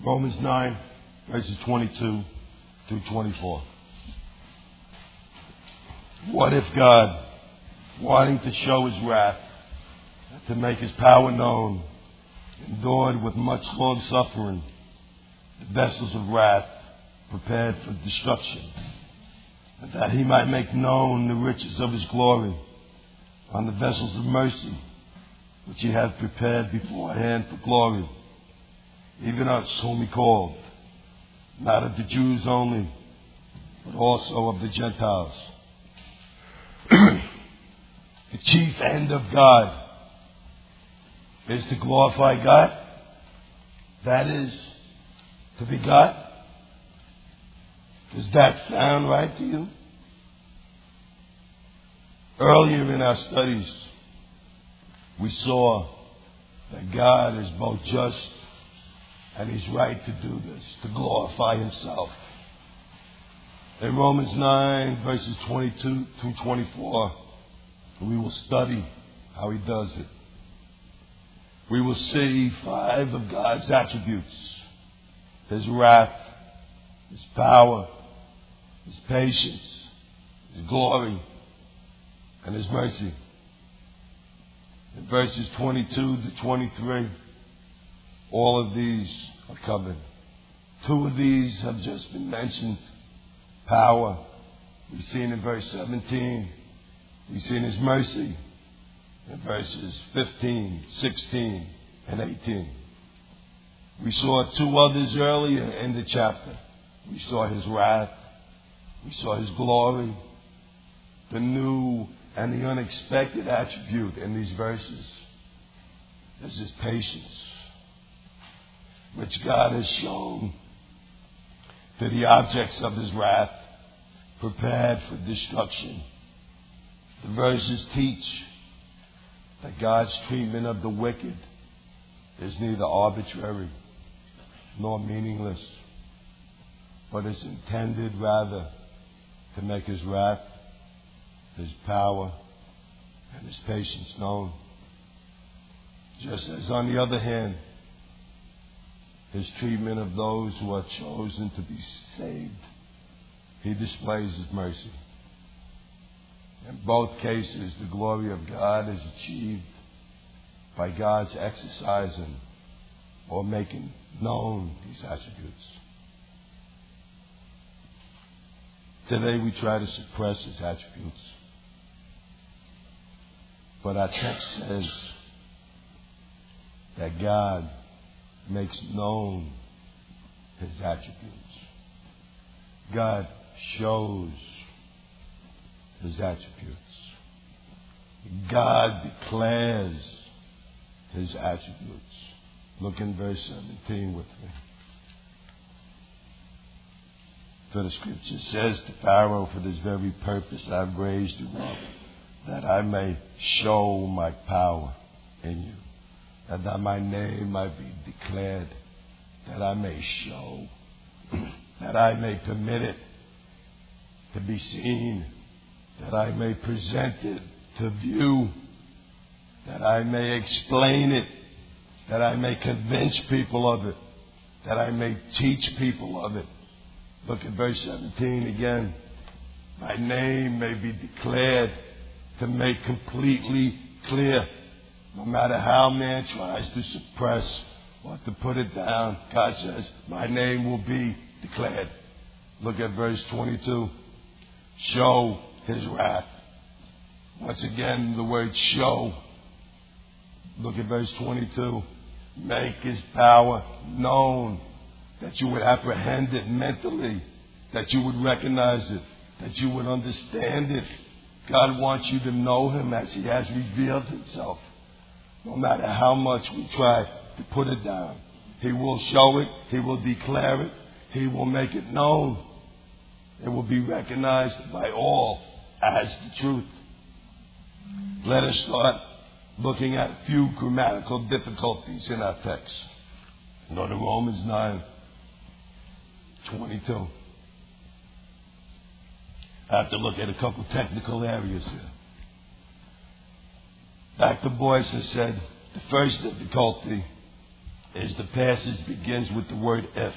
Romans 9, verses 22 through 24. What if God, wanting to show his wrath, to make his power known, endured with much long suffering the vessels of wrath prepared for destruction, and that he might make known the riches of his glory on the vessels of mercy, which he had prepared beforehand for glory, even us whom he called, not of the Jews only, but also of the Gentiles. The chief end of God is to glorify God. That is, to be God. Does that sound right to you? Earlier in our studies, we saw that God is both just and he's right to do this, to glorify himself. In Romans 9, verses 22 through 24, we will study how he does it. We will see 5 of God's attributes: his wrath, his power, his patience, his glory, and his mercy. In verses 22 to 23, all of these are covered. 2 of these have just been mentioned. Power, we've seen in verse 17. We've seen his mercy in verses 15, 16, and 18. We saw 2 others earlier in the chapter. We saw his wrath. We saw his glory. The new and the unexpected attribute in these verses is his patience, which God has shown to the objects of his wrath, prepared for destruction. The verses teach that God's treatment of the wicked is neither arbitrary nor meaningless, but is intended rather to make his wrath, his power, and his patience known. Just as, on the other hand, his treatment of those who are chosen to be saved, he displays his mercy. In both cases, the glory of God is achieved by God's exercising or making known these attributes. Today we try to suppress his attributes, but our text says that God makes known his attributes. God shows his attributes. God declares his attributes. Look in verse 17 with me. For the scripture says to Pharaoh, for this very purpose I've raised you up, that I may show my power in you, and that my name might be declared, that I may show, that I may permit it to be seen, that I may present it to view, that I may explain it, that I may convince people of it, that I may teach people of it. Look at verse 17 again. My name may be declared, to make completely clear. No matter how man tries to suppress or to put it down, God says, my name will be declared. Look at verse 22. Show his wrath. Once again, the word show. Look at verse 22. Make his power known, that you would apprehend it mentally, that you would recognize it, that you would understand it. God wants you to know him as he has revealed himself. No matter how much we try to put it down, he will show it, he will declare it, he will make it known. It will be recognized by all as the truth. Let us start looking at a few grammatical difficulties in our text. Go to Romans 9:22. I have to look at a couple of technical areas here. Dr. Boyce has said the first difficulty is the passage begins with the word if.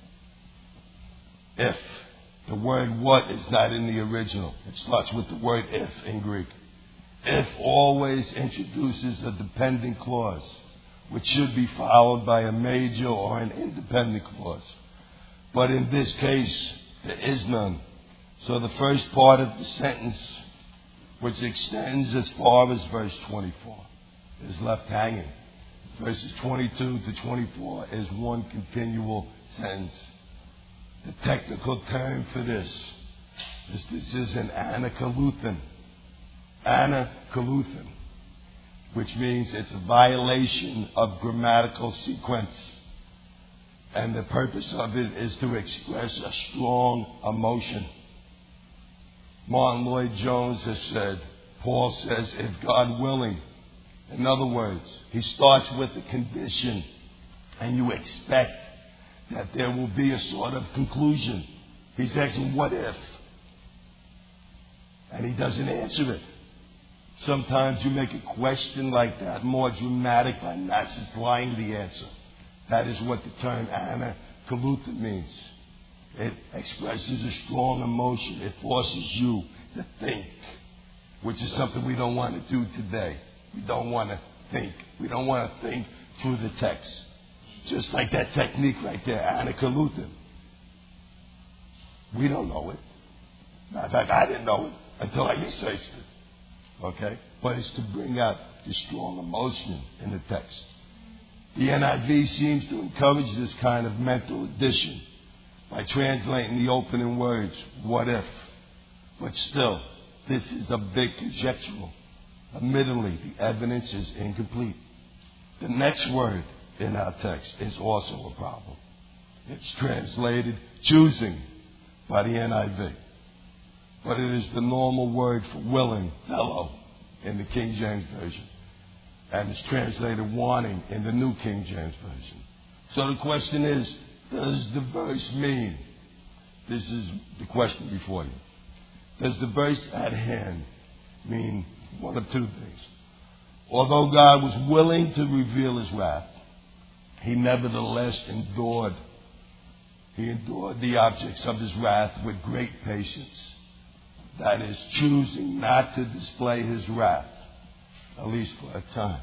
If. The word what is not in the original. It starts with the word if in Greek. If always introduces a dependent clause, which should be followed by a major or an independent clause. But in this case, there is none. So the first part of the sentence, which extends as far as verse 24, is left hanging. Verses 22 to 24 is one continual sentence. The technical term for this is an anakaluthon. Anakaluthon, which means it's a violation of grammatical sequence. And the purpose of it is to express a strong emotion. Martin Lloyd-Jones has said, Paul says, if God willing. In other words, he starts with a condition, and you expect that there will be a sort of conclusion. He's asking, what if? And he doesn't answer it. Sometimes you make a question like that more dramatic by not supplying the answer. That is what the term anakaluthon means. It expresses a strong emotion. It forces you to think, which is something we don't want to do today. We don't want to think. We don't want to think through the text. Just like that technique right there, anakaluthon. We don't know it. Matter of fact, I didn't know it until I researched it. Okay? But it's to bring out the strong emotion in the text. The NIV seems to encourage this kind of mental addition by translating the opening words, what if? But still, this is a bit conjectural. Admittedly, the evidence is incomplete. The next word in our text is also a problem. It's translated choosing by the NIV. But it is the normal word for willing, fellow, in the King James Version. And it's translated wanting in the New King James Version. So the question is, does the verse mean, this is the question before you, does the verse at hand mean one of two things? Although God was willing to reveal his wrath, he nevertheless endured. He endured the objects of his wrath with great patience. That is, choosing not to display his wrath, at least for a time.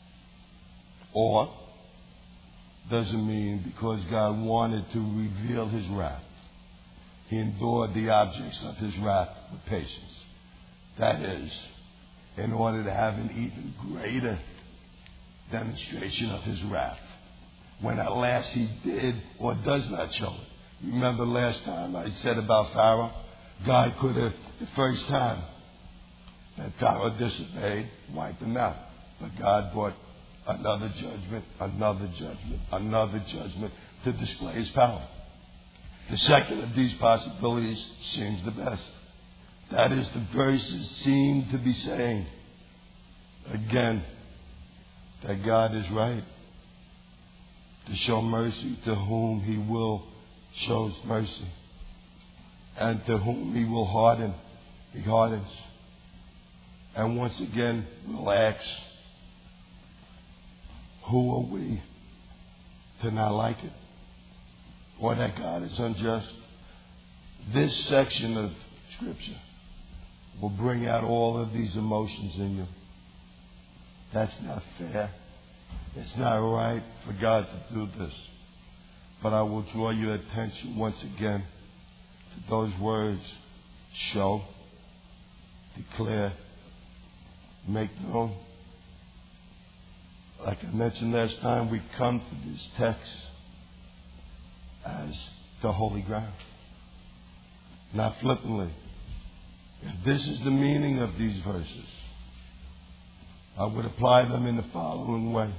Or does it mean because God wanted to reveal his wrath, he endured the objects of his wrath with patience? That is, in order to have an even greater demonstration of his wrath, when at last he did or does not show it. Remember last time I said about Pharaoh? God could have, the first time that Pharaoh disobeyed, wiped him out. But God brought another judgment, another judgment, another judgment to display his power. The second of these possibilities seems the best. That is, the verses seem to be saying, again, that God is right to show mercy to whom he will shows mercy, and to whom he will harden, he hardens. And once again, we'll ask, who are we to not like it? Or that God is unjust? This section of Scripture will bring out all of these emotions in you. That's not fair. It's not right for God to do this. But I will draw your attention once again to those words: show, declare, make known. Like I mentioned last time, we come to this text as the holy ground, not flippantly. If this is the meaning of these verses, I would apply them in the following way.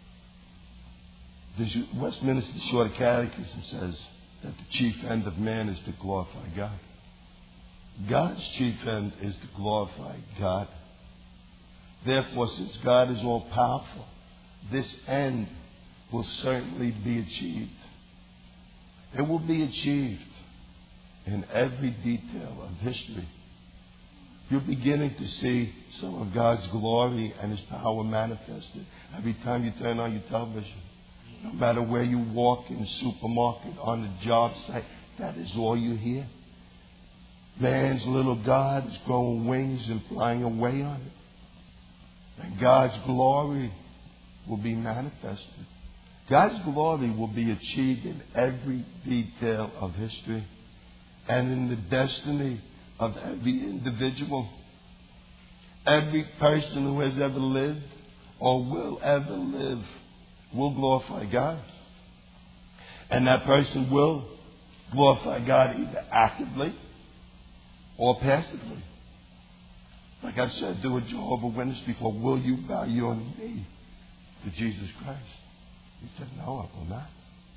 The Westminster Shorter Catechism says that the chief end of man is to glorify God. God's chief end is to glorify God. Therefore, since God is all powerful, this end will certainly be achieved. It will be achieved in every detail of history. You're beginning to see some of God's glory and his power manifested every time you turn on your television. No matter where you walk, in the supermarket, on the job site, that is all you hear. Man's little God is growing wings and flying away on it. And God's glory will be manifested. God's glory will be achieved in every detail of history and in the destiny of every individual. Every person who has ever lived or will ever live will glorify God. And that person will glorify God either actively or passively. Like I've said to a Jehovah's Witness before, will you bow your knee to Jesus Christ? He said, no, I will not.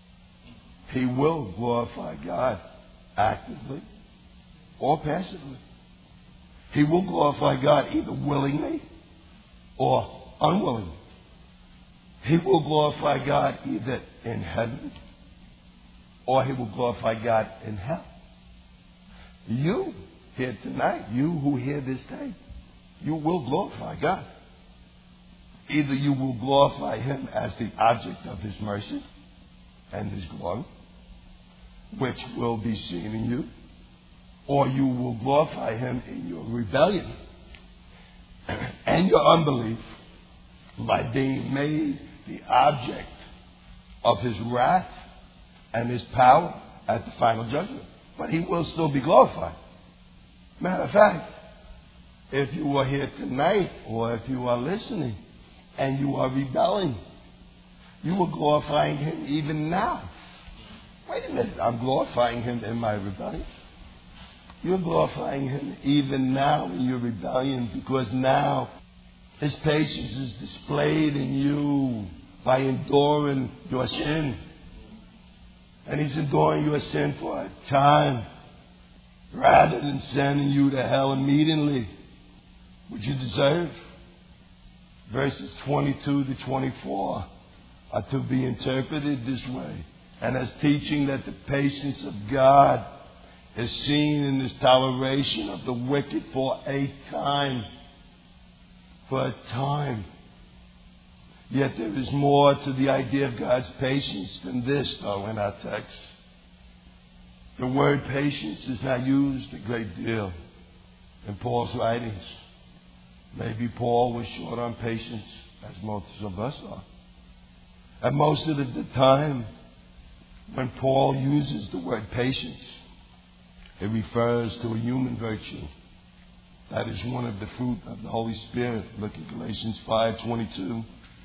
He will glorify God actively or passively. He will glorify God either willingly or unwillingly. He will glorify God either in heaven or he will glorify God in hell. You here tonight, you who hear this tape, you will glorify God. Either you will glorify him as the object of his mercy and his glory, which will be seen in you, or you will glorify him in your rebellion and your unbelief by being made the object of his wrath and his power at the final judgment. But he will still be glorified. Matter of fact, if you are here tonight or if you are listening and you are rebelling, you are glorifying him even now. Wait a minute, I'm glorifying him in my rebellion. You're glorifying him even now in your rebellion because now his patience is displayed in you by enduring your sin. And he's enduring your sin for a time rather than sending you to hell immediately, which you deserve. Verses 22 to 24 are to be interpreted this way, and as teaching that the patience of God is seen in this toleration of the wicked for a time. For a time. Yet there is more to the idea of God's patience than this, though, in our text. The word patience is not used a great deal in Paul's writings. Maybe Paul was short on patience, as most of us are. And most of the time, when Paul uses the word patience, it refers to a human virtue. That is one of the fruit of the Holy Spirit. Look at Galatians 5:22.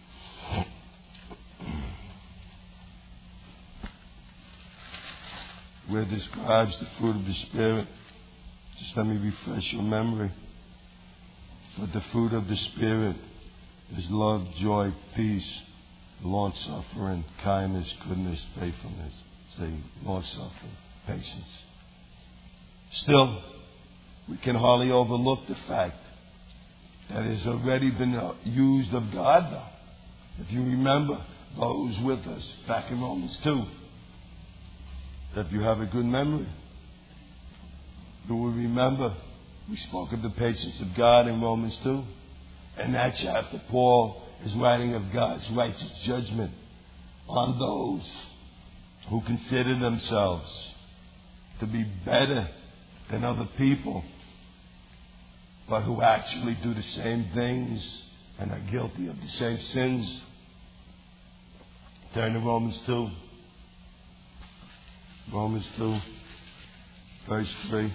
Where it describes the fruit of the Spirit. Just let me refresh your memory. But the fruit of the Spirit is love, joy, peace, long-suffering, kindness, goodness, faithfulness. Say long-suffering, patience. Still, we can hardly overlook the fact that it has already been used of God, though. If you remember those with us back in Romans 2, if you have a good memory, you will remember we spoke of the patience of God in Romans 2. In that chapter, Paul is writing of God's righteous judgment on those who consider themselves to be better than other people, but who actually do the same things and are guilty of the same sins. Turn to Romans 2. Romans 2, verse 3.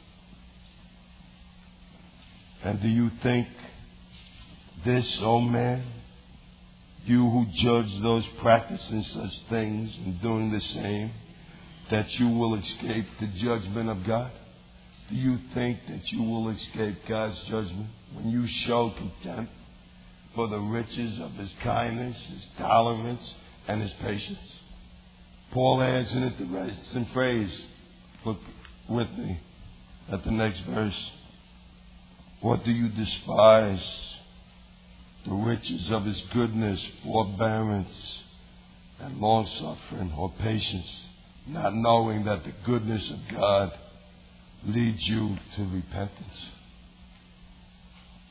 And do you think this, O man, you who judge those practicing such things and doing the same, that you will escape the judgment of God? Do you think that you will escape God's judgment when you show contempt for the riches of his kindness, his tolerance, and his patience? Paul adds in it the resting phrase. Look with me at the next verse. What do you despise? The riches of his goodness, forbearance, and long-suffering or patience, not knowing that the goodness of God leads you to repentance.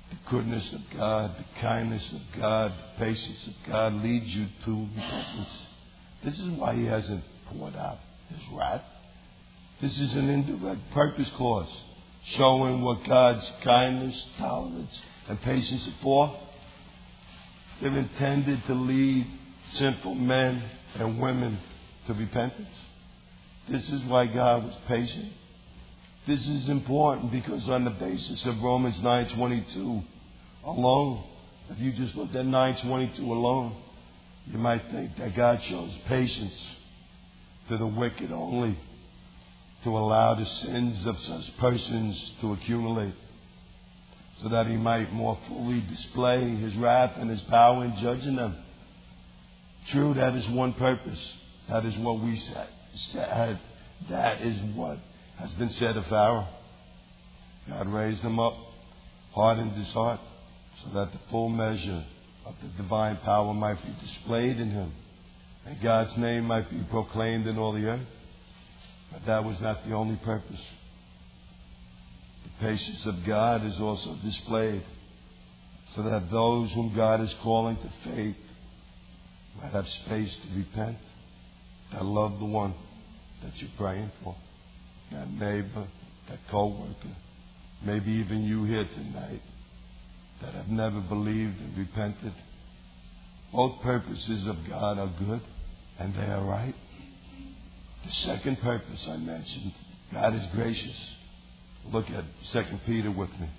The goodness of God, the kindness of God, the patience of God leads you to repentance. This is why He hasn't poured out His wrath. This is an indirect purpose clause showing what God's kindness, tolerance, and patience are for. They're intended to lead sinful men and women to repentance. This is why God was patient. This is important because on the basis of Romans 9:22 alone, if you just looked at 9:22 alone, you might think that God shows patience to the wicked only to allow the sins of such persons to accumulate, so that He might more fully display His wrath and His power in judging them. True, that is one purpose. That is what we said. That is what has been said of Pharaoh. God raised him up, hardened his heart, so that the full measure of the divine power might be displayed in him, and God's name might be proclaimed in all the earth. But that was not the only purpose. The patience of God is also displayed so that those whom God is calling to faith might have space to repent, that love the one that you're praying for, that neighbor, that co-worker, maybe even you here tonight that have never believed and repented. Both purposes of God are good and they are right. The second purpose I mentioned, God is gracious. Look at 2 Peter with me.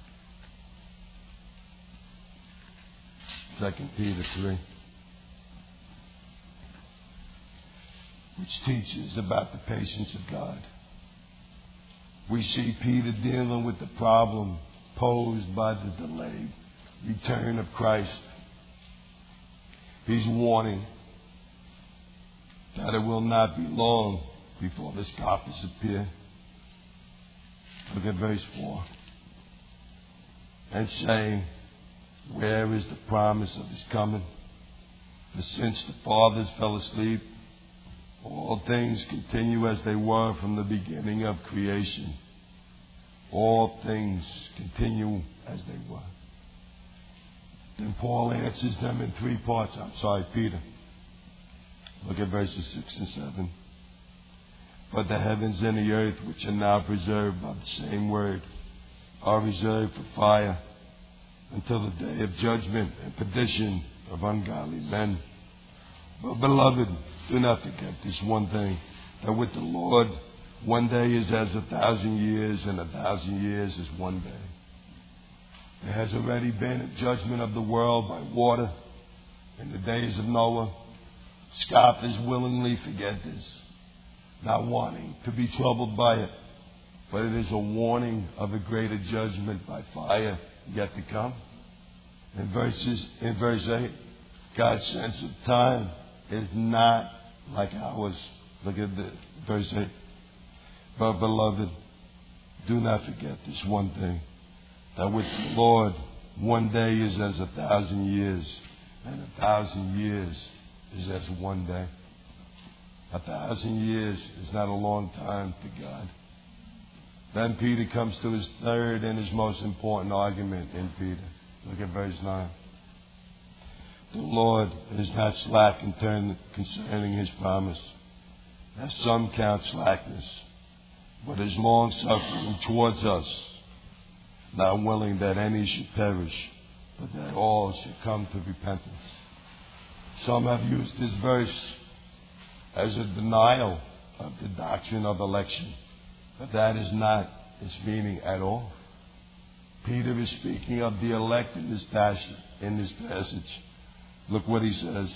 2 Peter 3. Which teaches about the patience of God. We see Peter dealing with the problem posed by the delayed return of Christ. He's warning that it will not be long before the scoffers appear. Look at verse 4. And saying, where is the promise of His coming? For since the fathers fell asleep, all things continue as they were from the beginning of creation. All things continue as they were. Then Paul answers them in three parts. Peter. Look at verses 6 and 7. But the heavens and the earth, which are now preserved by the same word, are reserved for fire until the day of judgment and perdition of ungodly men. But beloved, do not forget this one thing, that with the Lord, one day is as 1,000 years, and 1,000 years is one day. There has already been a judgment of the world by water in the days of Noah. Scoffers willingly forget this, not wanting to be troubled by it. But it is a warning of a greater judgment by fire yet to come. In verse 8, God's sense of time is not like ours. Look at verse 8. But beloved, do not forget this one thing, that with the Lord, one day is as 1,000 years, and 1,000 years is as one day. 1,000 years is not a long time to God. Then Peter comes to his third and his most important argument in Peter. Look at verse 9. The Lord is not slack concerning His promise, as some count slackness, but is long-suffering towards us, not willing that any should perish, but that all should come to repentance. Some have used this verse as a denial of the doctrine of election, but that is not its meaning at all. Peter is speaking of the elect in this passage. Look what he says.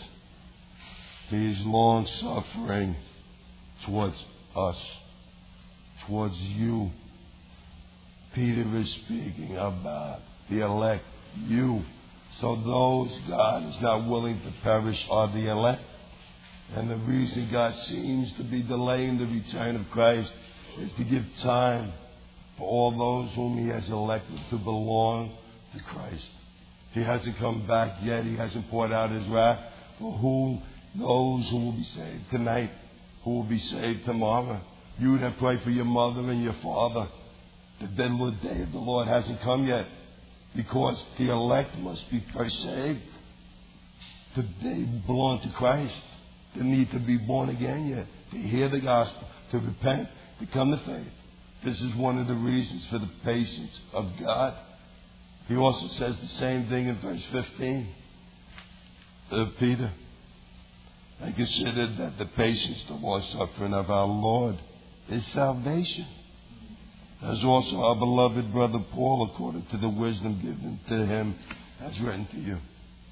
He is long-suffering towards us, towards you. Peter is speaking about the elect, you. So those God is not willing to perish are the elect. And the reason God seems to be delaying the return of Christ is to give time for all those whom He has elected to belong to Christ. He hasn't come back yet. He hasn't poured out His wrath for those who will be saved tonight, who will be saved tomorrow. You that pray for your mother and your father. The day of the Lord hasn't come yet. Because the elect must be first saved. They belong to Christ. They need to be born again yet. To hear the gospel, to repent, to come to faith. This is one of the reasons for the patience of God. He also says the same thing in verse 15 of Peter. I consider that the patience, the long suffering of our Lord is salvation. As also our beloved brother Paul, according to the wisdom given to him, has written to you.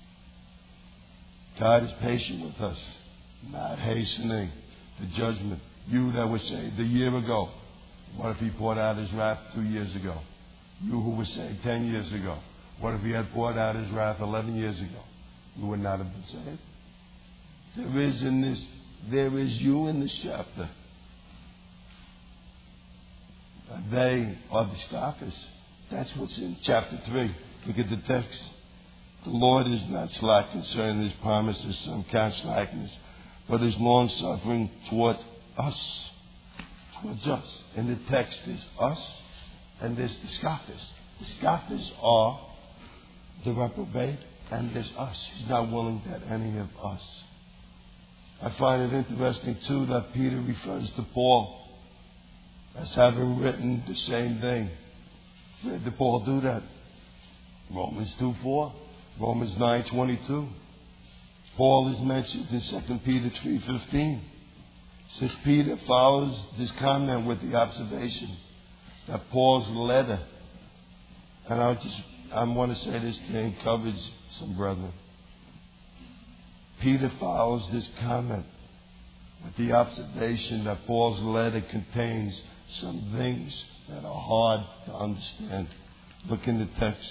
God is patient with us, not hastening to judgment. You that were saved a year ago, what if he poured out his wrath 2 years ago? You who were saved 10 years ago, what if he had poured out his wrath 11 years ago? You would not have been saved. There is you in this chapter. They are the scoffers. That's what's in chapter 3. Look at the text. The Lord is not slack concerning his promises, some count slackness, but is long suffering towards us. Towards us. And the text is us, and there's the scoffers. The scoffers are the reprobate, and there's us. He's not willing that any of us. I find it interesting, too, that Peter refers to Paul as having written the same thing. Where did Paul do that? Romans 2:4, Romans 9:22. Paul is mentioned in 2 Peter 3:15. Since Peter follows this comment with the observation that Paul's letter, and I want to say this to encourage some brethren. Peter follows this comment with the observation that Paul's letter contains some things that are hard to understand. Look in the text.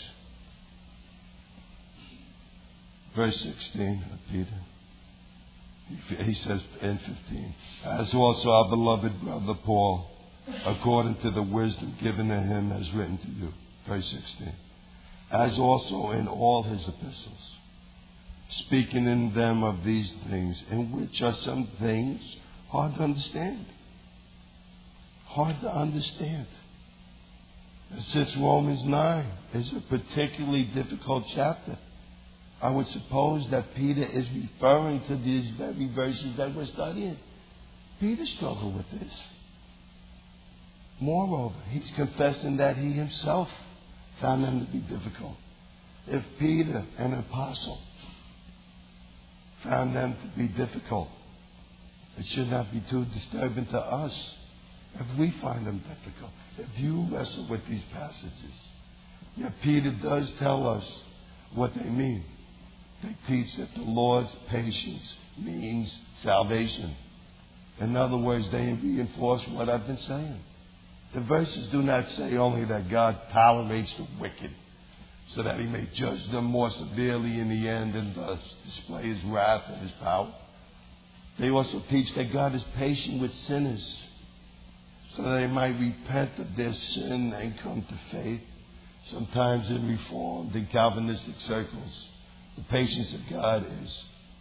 Verse 16 of Peter. He says in 15, as also our beloved brother Paul, according to the wisdom given to him, has written to you. Verse 16. As also in all his epistles, speaking in them of these things, in which are some things hard to understand. Hard to understand. And since Romans 9 is a particularly difficult chapter, I would suppose that Peter is referring to these very verses that we're studying. Peter struggled with this. Moreover, he's confessing that he himself found them to be difficult. If Peter, an apostle, found them to be difficult, it should not be too disturbing to us if we find them difficult. If you wrestle with these passages. Yet Peter does tell us what they mean. They teach that the Lord's patience means salvation. In other words, they reinforce what I've been saying. The verses do not say only that God tolerates the wicked so that he may judge them more severely in the end and thus display his wrath and his power. They also teach that God is patient with sinners so that they might repent of their sin and come to faith. Sometimes in Reformed and Calvinistic circles, the patience of God is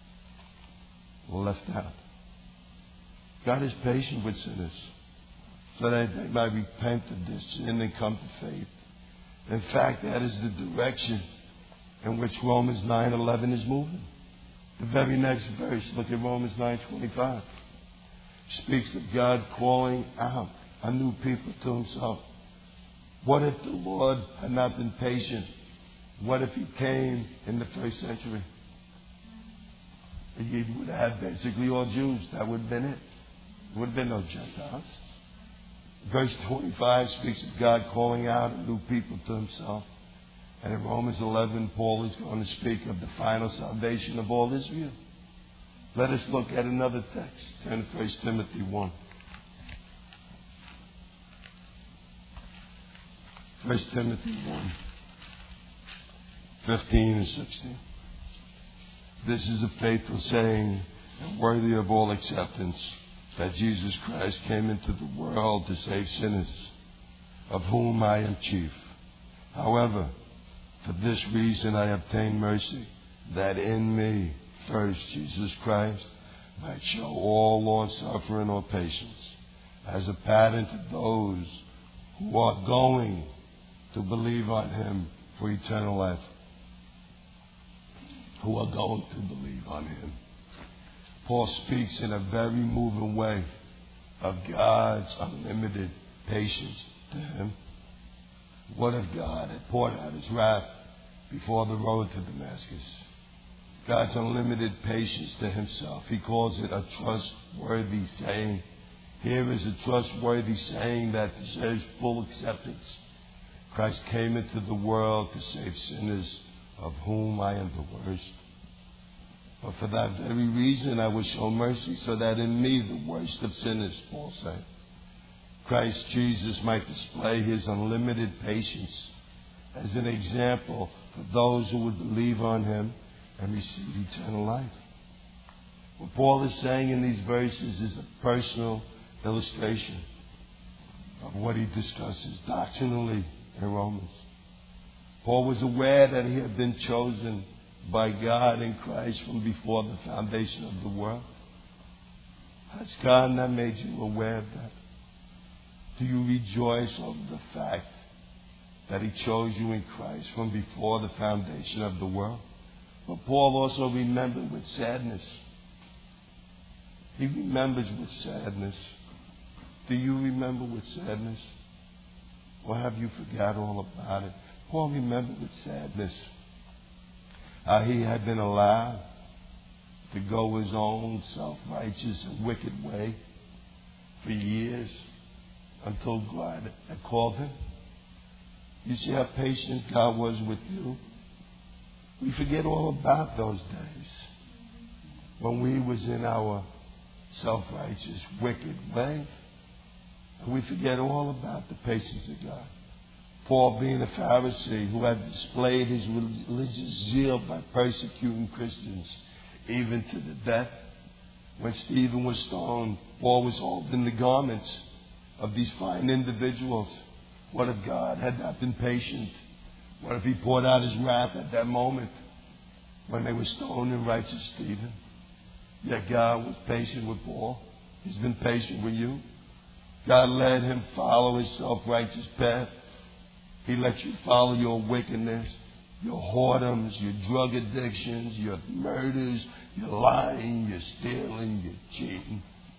left out. God is patient with sinners so that they might repent of their sin and come to faith. In fact, that is the direction in which Romans 9:11 is moving. The very next verse, look at Romans 9:25. Speaks of God calling out a new people to himself. What if the Lord had not been patient? What if he came in the first century? He would have had basically all Jews. That would have been it. There would have been no Gentiles. Verse 25 speaks of God calling out a new people to himself. And in Romans 11, Paul is going to speak of the final salvation of all Israel. Let us look at another text. Turn to 1 Timothy 1. 1 Timothy 1, 15 and 16. This is a faithful saying and worthy of all acceptance, that Jesus Christ came into the world to save sinners, of whom I am chief. However, for this reason I obtain mercy, that in me, first Jesus Christ, might show all long suffering or patience, as a pattern to those who are going to believe on him for eternal life who are going to believe on him. Paul speaks in a very moving way of God's unlimited patience to him. What if God had poured out his wrath before the road to Damascus? God's unlimited patience to himself. He calls it a trustworthy saying. Here is a trustworthy saying that deserves full acceptance. Christ came into the world to save sinners, of whom I am the worst. But for that very reason I was shown mercy, so that in me, the worst of sinners, Paul said, Christ Jesus might display his unlimited patience as an example for those who would believe on him and receive eternal life. What Paul is saying in these verses is a personal illustration of what he discusses doctrinally in Romans. Paul was aware that he had been chosen by God in Christ from before the foundation of the world. Has God not made you aware of that? Do you rejoice over the fact that he chose you in Christ from before the foundation of the world? But Paul also remembered with sadness. He remembers with sadness. Do you remember with sadness? Or have you forgot all about it? Paul remembered with sadness how he had been allowed to go his own self-righteous and wicked way for years until God had called him. You see how patient God was with you? We forget all about those days when we was in our self-righteous, wicked way. And we forget all about the patience of God. Paul, being a Pharisee who had displayed his religious zeal by persecuting Christians, even to the death. When Stephen was stoned, Paul was holding the garments of these fine individuals. What if God had not been patient? What if he poured out his wrath at that moment when they were stoning righteous Stephen? Yet God was patient with Paul. He's been patient with you. God let him follow his self-righteous path. He let you follow your wickedness, your whoredoms, your drug addictions, your murders, your lying, your stealing, your cheating.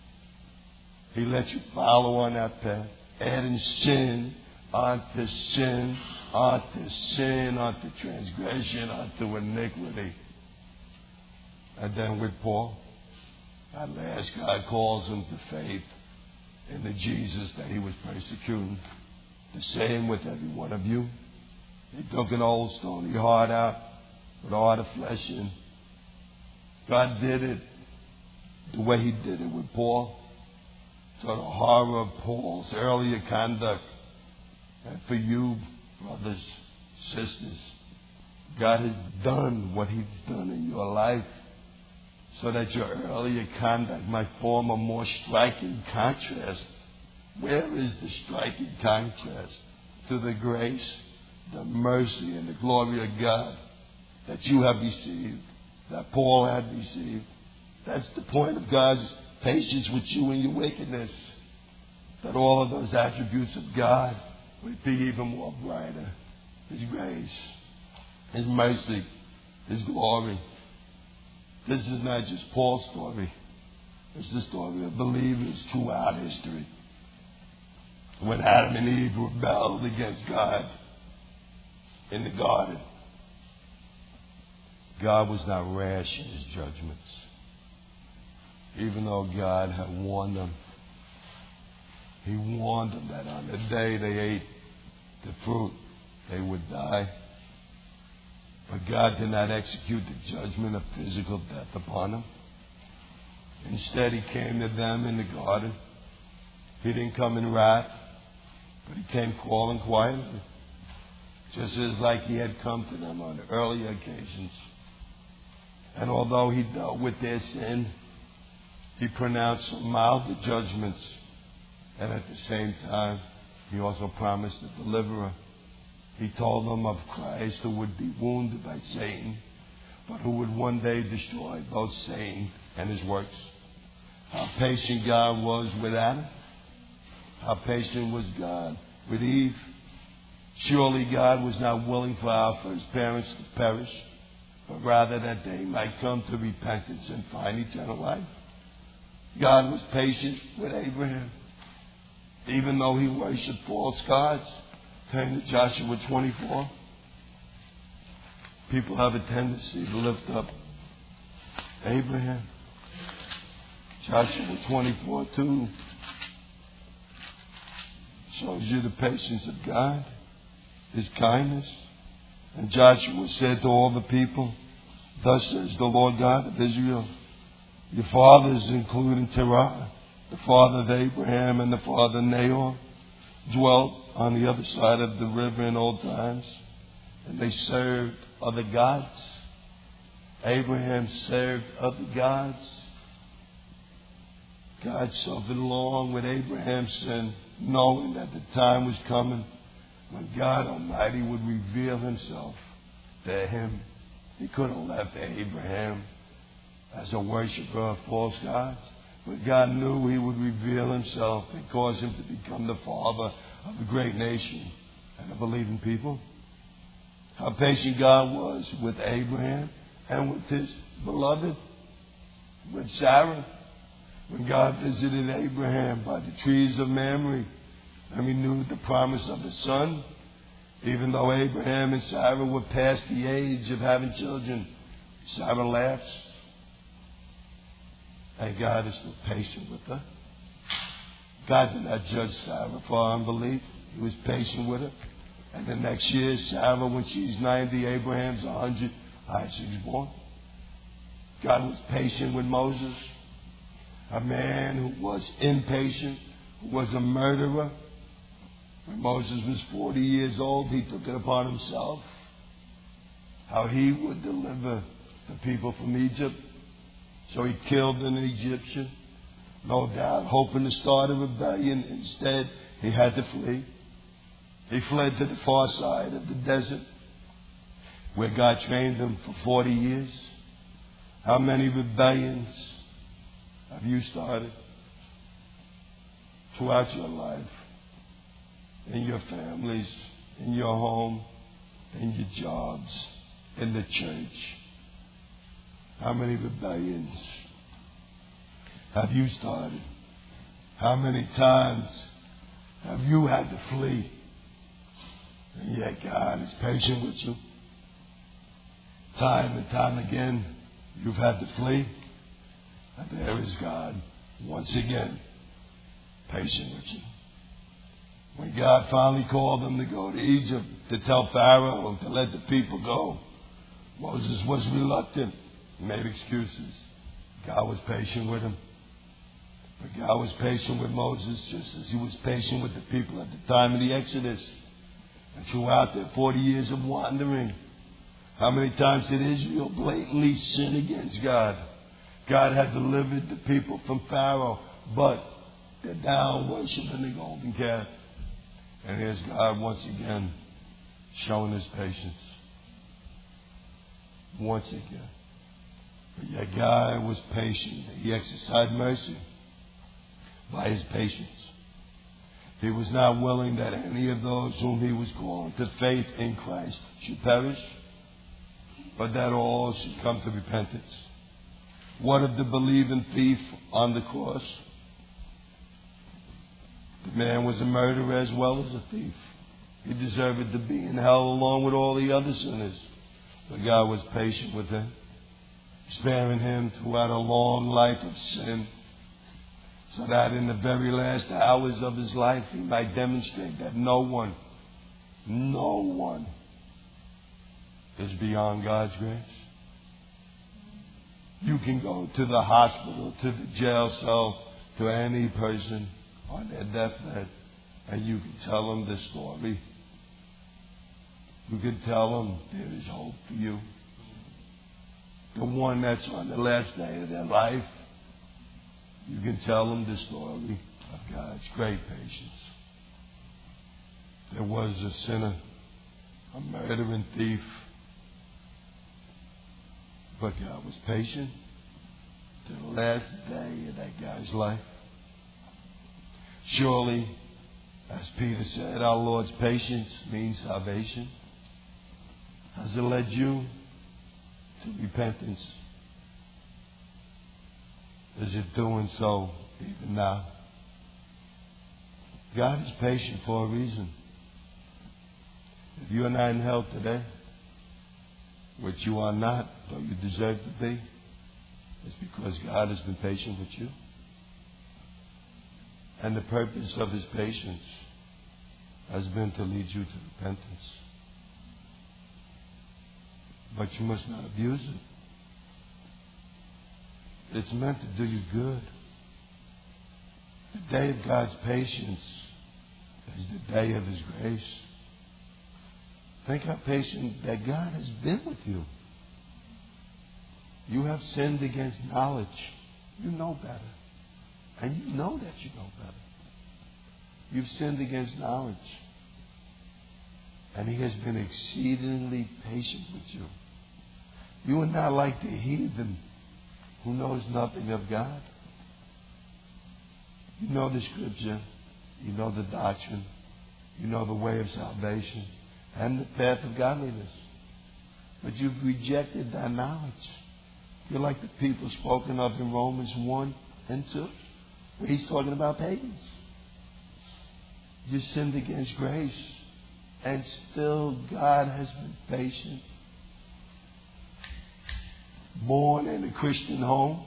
He let you follow on that path, adding sin onto sin, onto sin, onto transgression, onto iniquity. And then with Paul, at last God calls him to faith in the Jesus that he was persecuting. The same with every one of you. He took an old stony heart out with a heart of flesh in. God did it the way he did it with Paul. So the horror of Paul's earlier conduct, and for you, brothers, sisters, God has done what he's done in your life so that your earlier conduct might form a more striking contrast. Where is the striking contrast to the grace, the mercy, and the glory of God that you have received, that Paul had received? That's the point of God's patience with you in your wickedness, that all of those attributes of God would be even more brighter. His grace, His mercy, His glory. This is not just Paul's story. It's the story of believers throughout history. When Adam and Eve rebelled against God in the garden, God was not rash in his judgments. Even though God had warned them, he warned them that on the day they ate the fruit, they would die. But God did not execute the judgment of physical death upon them. Instead, he came to them in the garden. He didn't come in wrath, but he came calling quietly, just as like he had come to them on earlier occasions. And although he dealt with their sin, he pronounced some milder judgments. And at the same time, he also promised a deliverer. He told them of Christ who would be wounded by Satan, but who would one day destroy both Satan and his works. How patient God was with Adam. How patient was God with Eve. Surely God was not willing for our first parents to perish, but rather that they might come to repentance and find eternal life. God was patient with Abraham, even though he worshipped false gods. Turn to Joshua 24. People have a tendency to lift up Abraham. Joshua 24:2 shows you the patience of God, His kindness. And Joshua said to all the people, "Thus says the Lord God of Israel, your fathers, including Terah, the father of Abraham and the father of Nahor, dwelt on the other side of the river in old times, and they served other gods." Abraham served other gods. God suffered along with Abraham's sin, knowing that the time was coming when God Almighty would reveal Himself to him. He could have left Abraham as a worshiper of false gods, but God knew He would reveal Himself and cause him to become the father of a great nation and a believing people. How patient God was with Abraham and with His beloved, with Sarah. When God visited Abraham by the trees of Mamre and renewed the promise of His son, even though Abraham and Sarah were past the age of having children, Sarah laughs. And God is still patient with her. God did not judge Sarah for unbelief. He was patient with her. And the next year, Sarah, when she's 90, Abraham's 100, Isaac is born. God was patient with Moses, a man who was impatient, who was a murderer. When Moses was 40 years old, he took it upon himself how he would deliver the people from Egypt. So he killed an Egyptian, no doubt, hoping to start a rebellion. Instead, he had to flee. He fled to the far side of the desert, where God trained him for 40 years. How many rebellions have you started throughout your life, in your families, in your home, in your jobs, in the church? How many rebellions have you started? How many times have you had to flee? And yet God is patient with you. Time and time again, you've had to flee. And there is God, once again, patient with you. When God finally called them to go to Egypt to tell Pharaoh to let the people go, Moses was reluctant. He made excuses. God was patient with him. But God was patient with Moses just as He was patient with the people at the time of the Exodus. And throughout their 40 years of wandering, how many times did Israel blatantly sin against God? God had delivered the people from Pharaoh, but they're down worshiping the golden calf. And here's God once again showing His patience. Once again. But yet God was patient. He exercised mercy by His patience. He was not willing that any of those whom He was calling to faith in Christ should perish, but that all should come to repentance. What of the believing thief on the cross? The man was a murderer as well as a thief. He deserved to be in hell along with all the other sinners. But God was patient with him, sparing him throughout a long life of sin, so that in the very last hours of his life he might demonstrate that no one is beyond God's grace. You can go to the hospital, to the jail cell, to any person on their deathbed, and you can tell them the story. You can tell them there is hope for you. The one that's on the last day of their life, you can tell them the story of God's great patience. There was a sinner, a murdering thief, but God was patient to the last day of that guy's life. Surely As Peter said, our Lord's patience means salvation. Has it led you to repentance? Is it doing so even now? God is patient for a reason. If you are not in hell today, which you are not, though you deserve to be, it's because God has been patient with you. And the purpose of His patience has been to lead you to repentance. But you must not abuse it. It's meant to do you good. The day of God's patience is the day of His grace. Think how patient that God has been with you. You have sinned against knowledge. You know better. And you know that you know better. You've sinned against knowledge. And He has been exceedingly patient with you. You are not like the heathen who knows nothing of God. You know the Scripture. You know the doctrine. You know the way of salvation and the path of godliness. But you've rejected that knowledge. You're like the people spoken of in Romans 1 and 2, where he's talking about pagans. You sinned against grace, and still God has been patient. Born in a Christian home,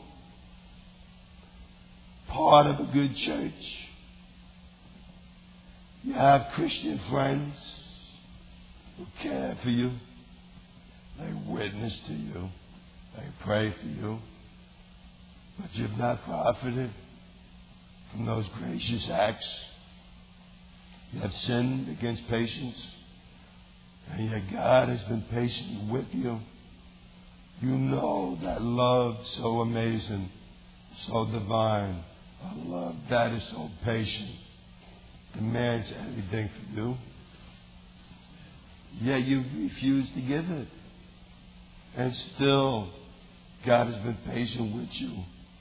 part of a good church. You have Christian friends who care for you. They witness to you. They pray for you. But you've not profited from those gracious acts. You have sinned against patience. And yet God has been patient with you. You know that love so amazing, so divine, a love that is so patient, demands everything from you. Yet you refuse to give it. And still, God has been patient with you.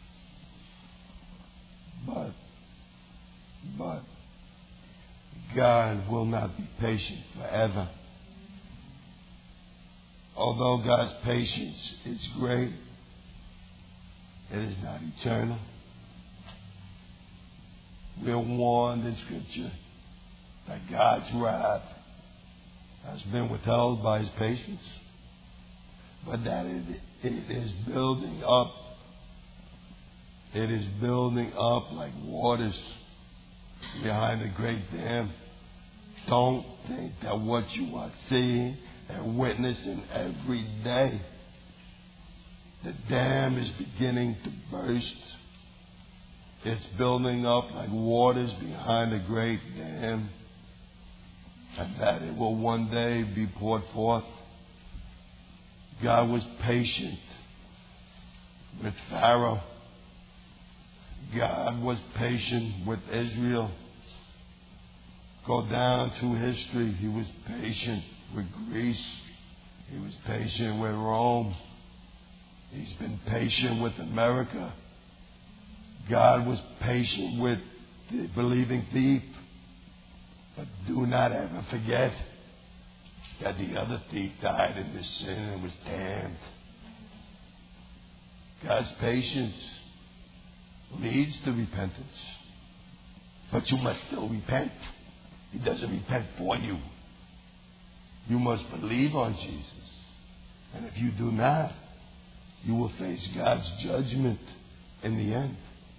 But God will not be patient forever. Although God's patience is great, it is not eternal. We are warned in Scripture that God's wrath has been withheld by His patience, but that it is building up. It is building up like waters behind a great dam. Don't think that what you are seeing and witnessing every day, the dam is beginning to burst. It's building up like waters behind a great dam, and that it will one day be poured forth. God was patient with Pharaoh. God was patient with Israel. Go down through history. He was patient with Greece. He was patient with Rome. He's been patient with America. God was patient with the believing thief. But do not ever forget that the other thief died in his sin and was damned. God's patience leads to repentance. But you must still repent. He doesn't repent for you. You must believe on Jesus. And if you do not, you will face God's judgment in the end.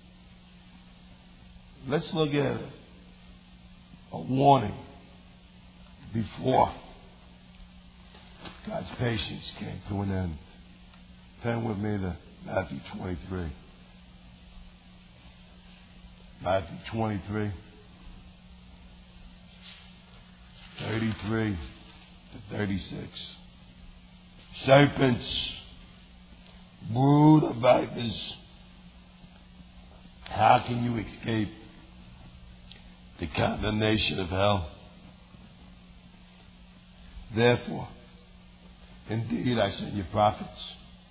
Let's look at a warning before God's patience came to an end. Turn with me to Matthew 23. Matthew 23, 33 to 36. Serpents, brood of vipers, how can you escape the condemnation of hell? Therefore, indeed I send you prophets,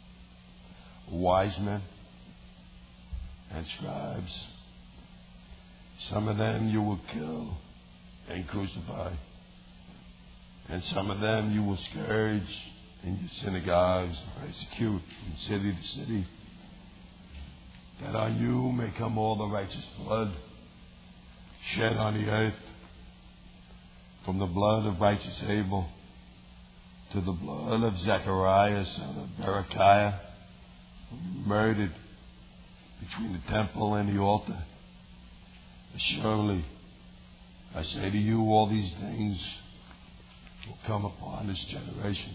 wise men, and scribes. Some of them you will kill and crucify. And some of them you will scourge in your synagogues and persecute from city to city, that on you may come all the righteous blood shed on the earth, from the blood of righteous Abel to the blood of Zechariah, son of Berechiah, murdered between the temple and the altar. Surely, I say to you, all these things will come upon this generation.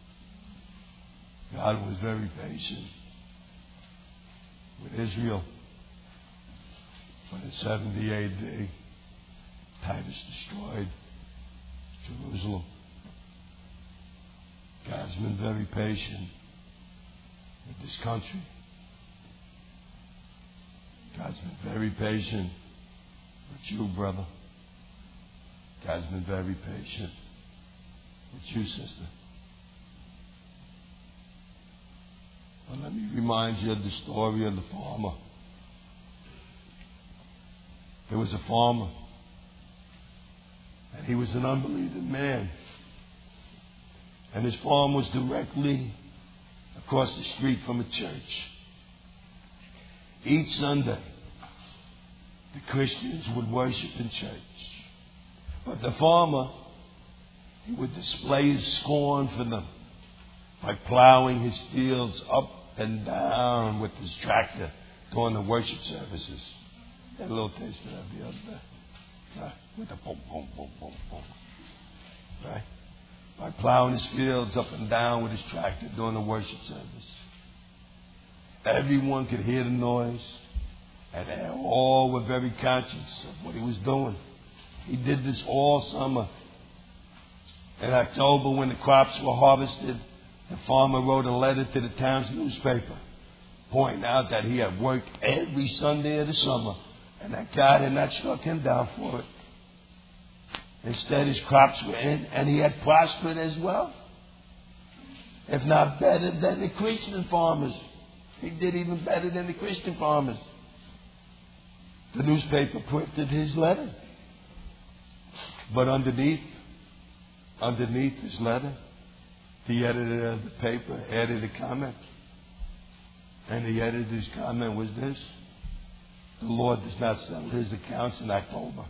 God was very patient with Israel. But in 70 AD, Titus destroyed Jerusalem. God's been very patient with this country. God's been very patient with you, brother. God's been very patient with you, sister. But let me remind you of the story of the farmer. There was a farmer, and he was an unbelieving man. And his farm was directly across the street from a church. Each Sunday, the Christians would worship in church. But the farmer, he would display his scorn for them by plowing his fields up and down with his tractor during the worship services. Had a little taste of that the other day. Right? With the boom, boom, boom, boom, boom. Right? By plowing his fields up and down with his tractor during the worship service. Everyone could hear the noise, and they all were very conscious of what he was doing. He did this all summer. In October, when the crops were harvested, the farmer wrote a letter to the town's newspaper, pointing out that he had worked every Sunday of the summer, and that God had not struck him down for it. Instead, his crops were in, and he had prospered as well, if not better than the Christian farmers. He did even better than the Christian farmers. The newspaper printed his letter. But underneath his letter, the editor of the paper added a comment. And the editor's comment was this: the Lord does not settle his accounts in October.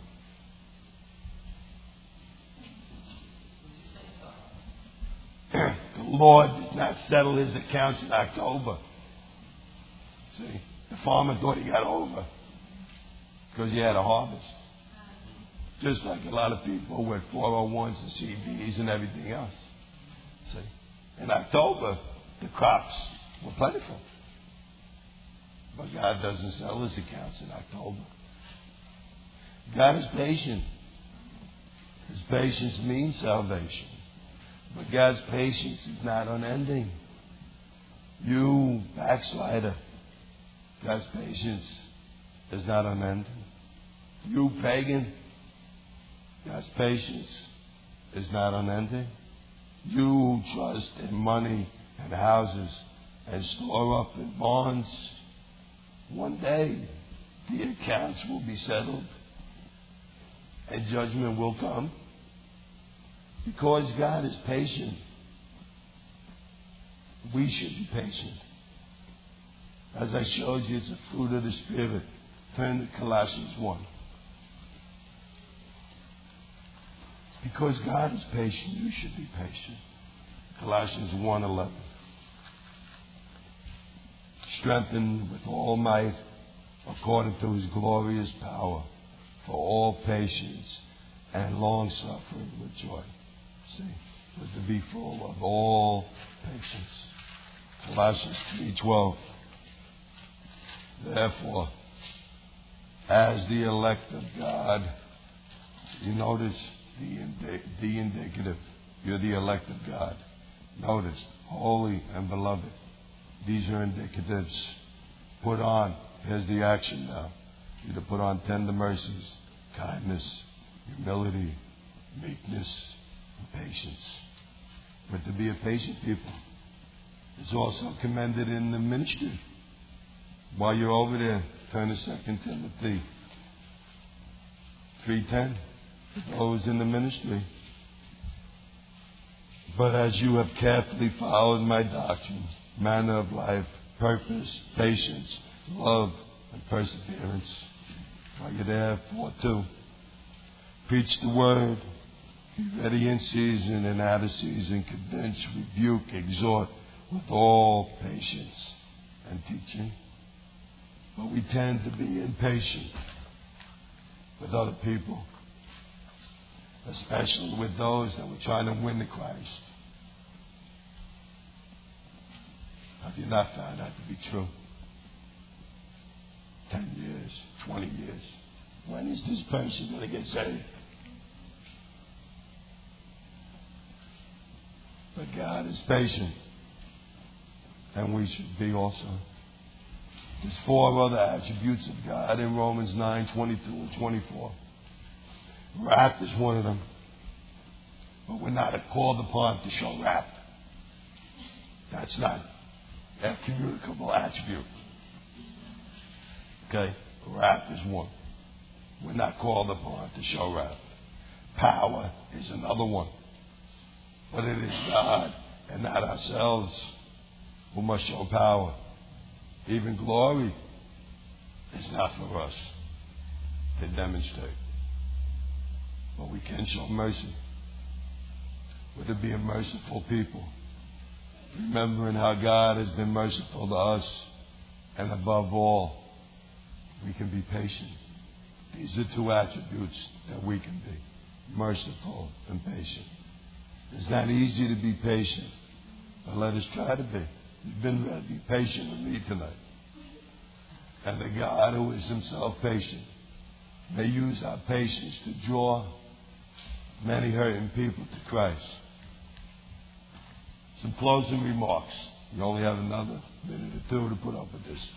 The Lord does not settle his accounts in October. See, the farmer thought he got over because he had a harvest. Just like a lot of people with 401s and CDs and everything else. See, in October, the crops were plentiful. But God doesn't settle his accounts in October. God is patient. His patience means salvation. But God's patience is not unending. You backslider, God's patience is not unending. You pagan, God's patience is not unending. You who trust in money and houses and store up in bonds, one day the accounts will be settled and judgment will come. Because God is patient, we should be patient. As I showed you, it's a fruit of the Spirit. Turn to Colossians 1. Because God is patient, you should be patient. Colossians 1:11. Strengthened with all might according to his glorious power for all patience and long suffering with joy. See, but to be full of all patience. Colossians 3:12. Therefore, as the elect of God, you notice the indicative. You're the elect of God. Notice, holy and beloved. These are indicatives. Put on. Here's the action now. You're to put on tender mercies, kindness, humility, meekness, and patience. But to be a patient people is also commended in the ministry. While you're over there, turn to 2 Timothy 3:10. for those in the ministry. But as you have carefully followed my doctrine, manner of life, purpose, patience, love, and perseverance, while you're there, 4:2, preach the word, be ready in season and out of season, convince, rebuke, exhort with all patience and teaching. But we tend to be impatient with other people, especially with those that we're trying to win to Christ. Have you not found that to be true? 10 years, 20 years. When is this person going to get saved? But God is patient, and we should be also. There's 4 other attributes of God in Romans 9:22 and 24. Wrath is one of them. But we're not called upon to show wrath. That's not a communicable attribute. Okay? Wrath is one. We're not called upon to show wrath. Power is another one. But it is God and not ourselves who must show power. Even glory is not for us to demonstrate. But we can show mercy. We're to be a merciful people, remembering how God has been merciful to us. And above all, we can be patient. These are 2 attributes that we can be: merciful and patient. It's not easy to be patient, but let us try to be. You've been very patient with me tonight. And the God who is himself patient may use our patience to draw many hurting people to Christ. Some closing remarks. You only have another minute or 2 to put up with this.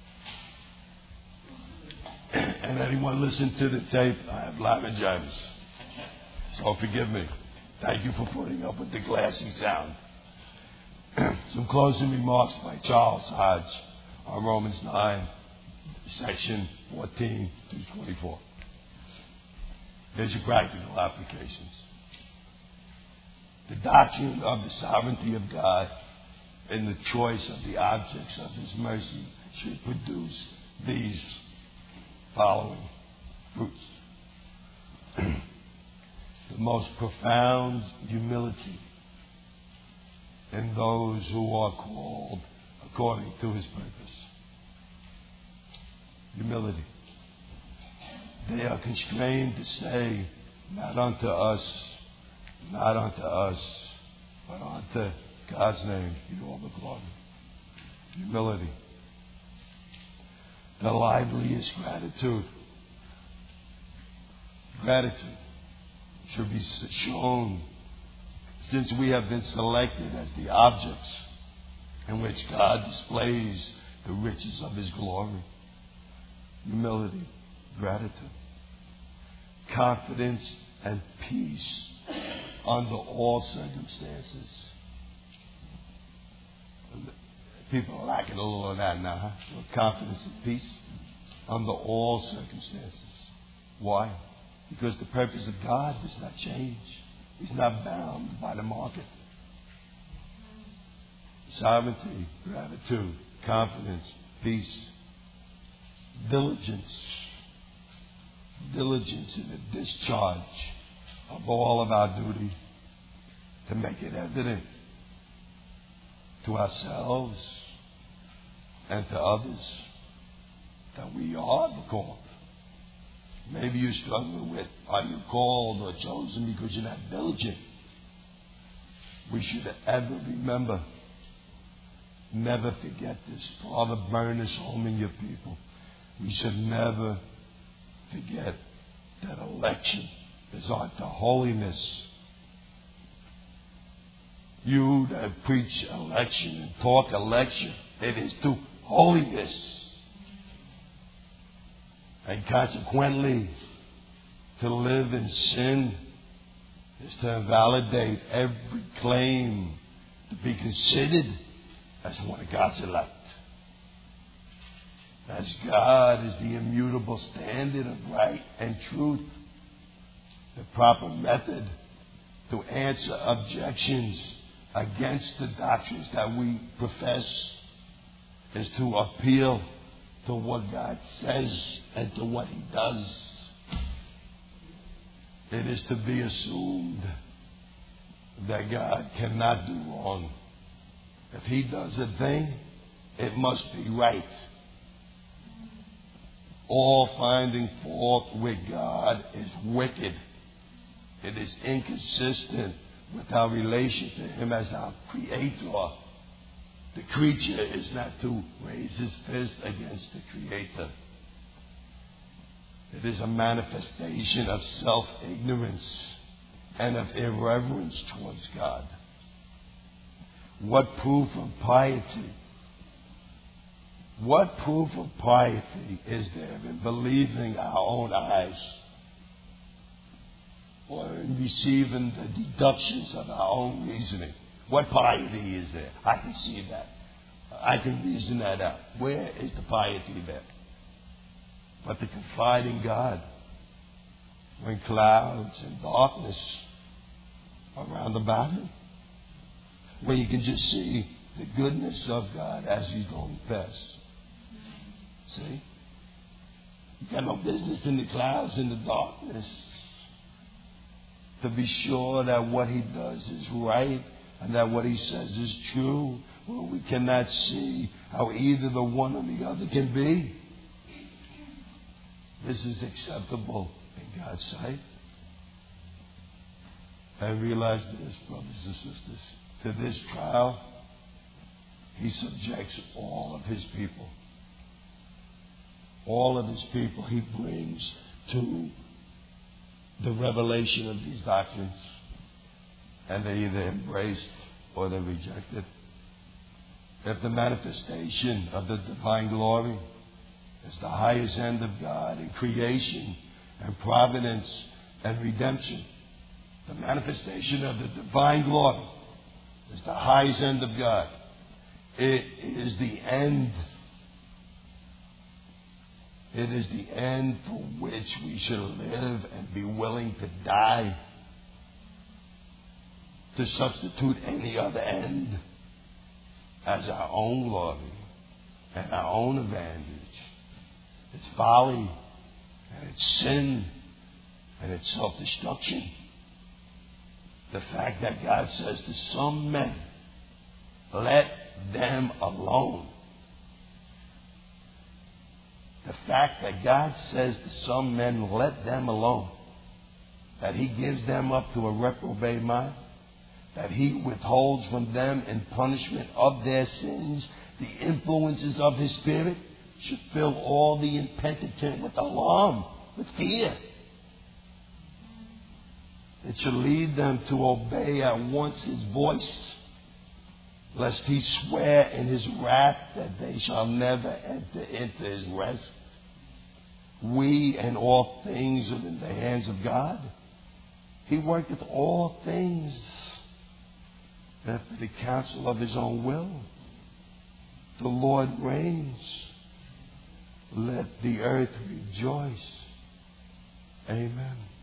And anyone listen to the tape, I have laryngitis. So forgive me. Thank you for putting up with the glassy sound. Some closing remarks by Charles Hodge on Romans 9, section 14 through 24. Here's your practical applications. The doctrine of the sovereignty of God in the choice of the objects of his mercy should produce these following fruits. The most profound humility in those who are called according to his purpose. Humility. They are constrained to say, not unto us, but unto God's name be all the glory. Humility. The liveliest gratitude. Gratitude should be shown since we have been selected as the objects in which God displays the riches of his glory. Humility, gratitude, confidence, and peace under all circumstances. People are lacking a little of that now, huh? Confidence and peace under all circumstances. Why? Because the purpose of God does not change. He's not bound by the market. Sovereignty, gratitude, confidence, peace, diligence in the discharge of all of our duty to make it evident to ourselves and to others that we are the called. Maybe you're struggling with, are you called or chosen because you're not diligent? We should ever remember, never forget this. Father, burn this home in your people. We should never forget that election is unto holiness. You that preach election and talk election, it is to holiness. And consequently, to live in sin is to invalidate every claim to be considered as one of God's elect. As God is the immutable standard of right and truth, The proper method to answer objections against the doctrines that we profess is to appeal to what God says and to what He does. It is to be assumed that God cannot do wrong. If He does a thing, it must be right. All finding fault with God is wicked. It is inconsistent with our relation to Him as our Creator. The creature is not to raise his fist against the Creator. It is a manifestation of self-ignorance and of irreverence towards God. What proof of piety? What proof of piety is there in believing our own eyes or in receiving the deductions of our own reasoning? What piety is there? I can see that. I can reason that out. Where is the piety there? But to confide in God when clouds and darkness are round about Him, when you can just see the goodness of God as He's going past. See? You got no business in the clouds and the darkness. To be sure that what He does is right and that what He says is true. Well, we cannot see how either the one or the other can be. This is acceptable in God's sight. And realize this, brothers and sisters. To this trial, He subjects all of His people. All of His people He brings to the revelation of these doctrines. And they either embrace or they reject it. If the manifestation of the divine glory is the highest end of God in creation and providence and redemption, the manifestation of the divine glory is the highest end of God. It is the end. It is the end for which we should live and be willing to die. To substitute any other end as our own glory and our own advantage. It's folly and it's sin and it's self-destruction. The fact that God says to some men, let them alone. The fact that God says to some men, let them alone. That He gives them up to a reprobate mind. That He withholds from them in punishment of their sins the influences of His Spirit should fill all the impenitent with alarm, with fear. It should lead them to obey at once His voice, lest He swear in His wrath that they shall never enter into His rest. We and all things are in the hands of God. He worketh all things after the counsel of His own will. The Lord reigns. Let the earth rejoice. Amen.